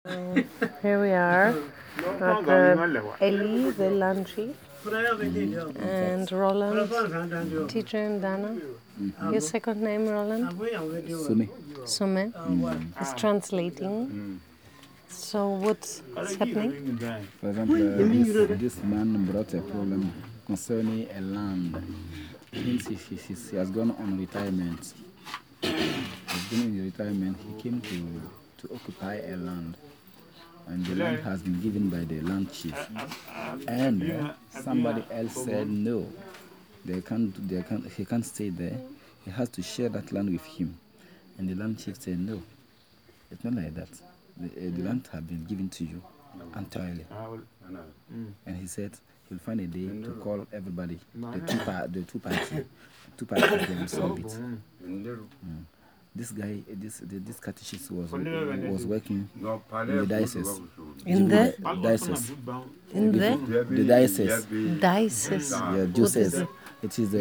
Here we are at the Eli, the land chief, and Roland, teacher in Dana. His second name, Roland? Sume. Is translating. So what's happening? For example, this man brought a problem concerning a land. Since he has gone on retirement. He's been in retirement. He came to occupy a land. And the land has been given by the land chief. And somebody else said no. He can't stay there. He has to share that land with him. And the land chief said no. It's not like that. The land has been given to you entirely. And he said he'll find a day to call everybody, the two parties. Two parties, they will solve it. This guy, this catechist was working in the diocese. In the diocese. In the diocese. Diocese. Yeah, diocese. It is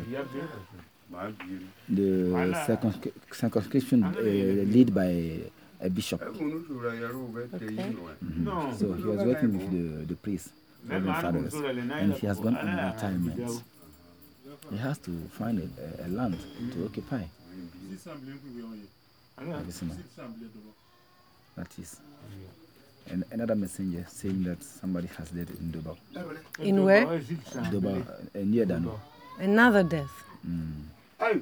the circumscription led by a bishop. Okay. So he was working with the priest, the fathers, and he has gone on retirement. He has to find a land to occupy. That is. And another messenger saying that somebody has died in Dobal. In where? Dobal, near Dano. Another death. Have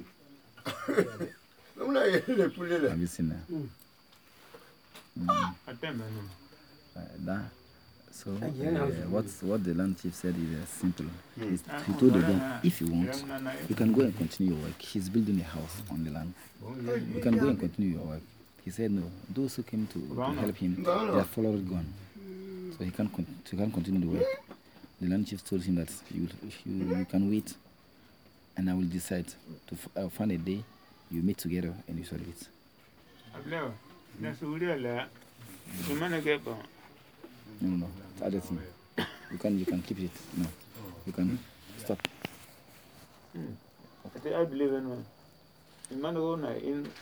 you seen that? So what the land chief said is simple. He told them, if you want, you can go and continue your work. He's building a house on the land. You can go and continue your work. He said no. Those who came to help him, their followers gone. So he can't continue the work. The land chief told him that you can wait, and I will decide to find a day you meet together and you solve it. No. Other thing. You can keep it. No. You can stop. I believe in one.